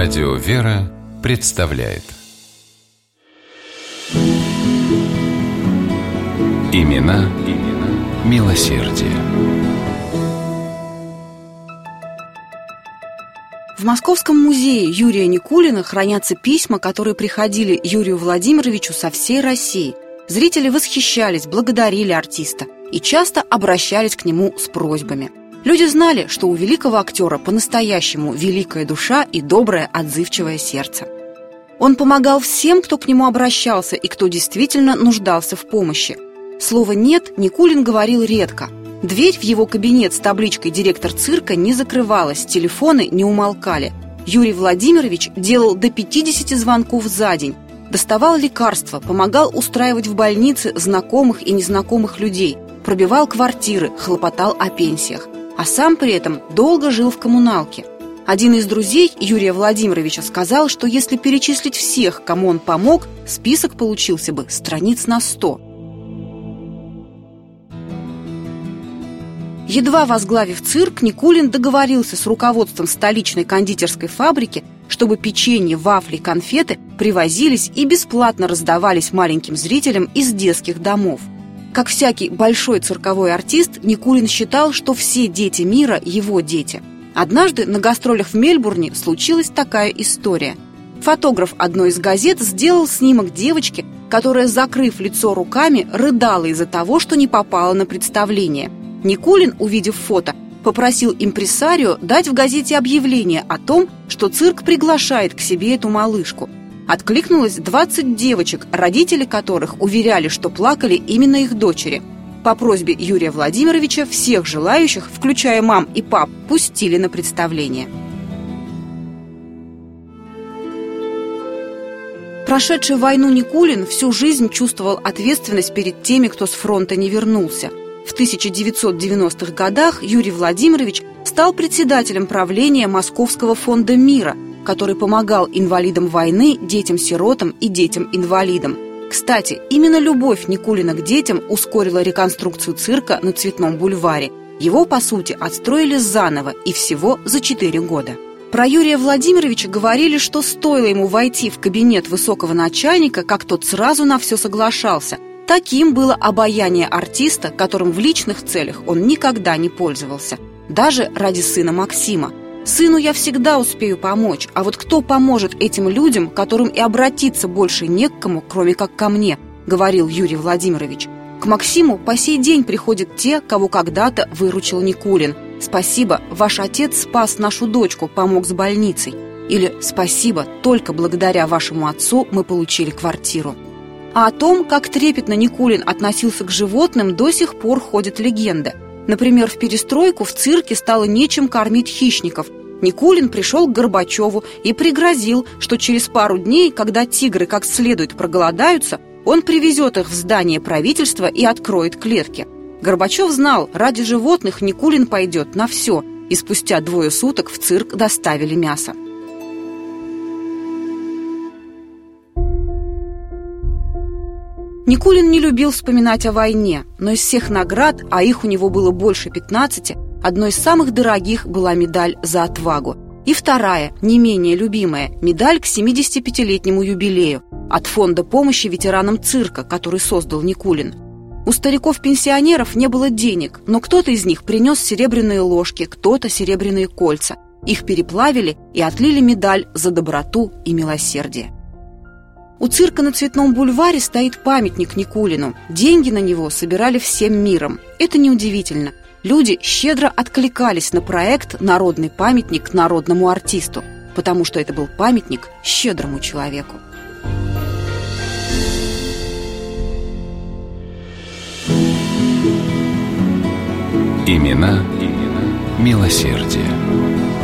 Радио «Вера» представляет Имена милосердия. В Московском музее Юрия Никулина хранятся письма, которые приходили Юрию Владимировичу со всей России. Зрители восхищались, благодарили артиста и часто обращались к нему с просьбами. Люди знали, что у великого актера по-настоящему великая душа и доброе, отзывчивое сердце. Он помогал всем, кто к нему обращался и кто действительно нуждался в помощи. Слово «нет» Никулин говорил редко. Дверь в его кабинет с табличкой «Директор цирка» не закрывалась, телефоны не умолкали. Юрий Владимирович делал до 50 звонков за день, доставал лекарства, помогал устраивать в больнице знакомых и незнакомых людей, пробивал квартиры, хлопотал о пенсиях. А сам при этом долго жил в коммуналке. Один из друзей Юрия Владимировича сказал, что если перечислить всех, кому он помог, список получился бы страниц на 100. Едва возглавив цирк, Никулин договорился с руководством столичной кондитерской фабрики, чтобы печенье, вафли, конфеты привозились и бесплатно раздавались маленьким зрителям из детских домов. Как всякий большой цирковой артист, Никулин считал, что все дети мира – его дети. Однажды на гастролях в Мельбурне случилась такая история. Фотограф одной из газет сделал снимок девочки, которая, закрыв лицо руками, рыдала из-за того, что не попала на представление. Никулин, увидев фото, попросил импресарио дать в газете объявление о том, что цирк приглашает к себе эту малышку. Откликнулось 20 девочек, родители которых уверяли, что плакали именно их дочери. По просьбе Юрия Владимировича всех желающих, включая мам и пап, пустили на представление. Прошедший войну Никулин всю жизнь чувствовал ответственность перед теми, кто с фронта не вернулся. В 1990-х годах Юрий Владимирович стал председателем правления Московского фонда мира, который помогал инвалидам войны, детям-сиротам и детям-инвалидам. Кстати, именно любовь Никулина к детям ускорила реконструкцию цирка на Цветном бульваре. Его, по сути, отстроили заново и всего за 4 года. Про Юрия Владимировича говорили, что стоило ему войти в кабинет высокого начальника, как тот сразу на все соглашался. Таким было обаяние артиста, которым в личных целях он никогда не пользовался. Даже ради сына Максима. «Сыну я всегда успею помочь, а вот кто поможет этим людям, которым и обратиться больше не к кому, кроме как ко мне», — говорил Юрий Владимирович. К Максиму по сей день приходят те, кого когда-то выручил Никулин. «Спасибо, ваш отец спас нашу дочку, помог с больницей». Или «Спасибо, только благодаря вашему отцу мы получили квартиру». А о том, как трепетно Никулин относился к животным, до сих пор ходят легенды. Например, в перестройку в цирке стало нечем кормить хищников. Никулин пришел к Горбачеву и пригрозил, что через пару дней, когда тигры как следует проголодаются, он привезет их в здание правительства и откроет клетки. Горбачев знал, ради животных Никулин пойдет на все, и спустя 2 суток в цирк доставили мясо. Никулин не любил вспоминать о войне, но из всех наград, а их у него было больше 15, одной из самых дорогих была медаль за отвагу. И вторая, не менее любимая, медаль к 75-летнему юбилею от фонда помощи ветеранам цирка, который создал Никулин. У стариков-пенсионеров не было денег, но кто-то из них принес серебряные ложки, кто-то серебряные кольца. Их переплавили и отлили медаль за доброту и милосердие. У цирка на Цветном бульваре стоит памятник Никулину. Деньги на него собирали всем миром. Это неудивительно. Люди щедро откликались на проект «Народный памятник народному артисту», потому что это был памятник щедрому человеку. Имена милосердия.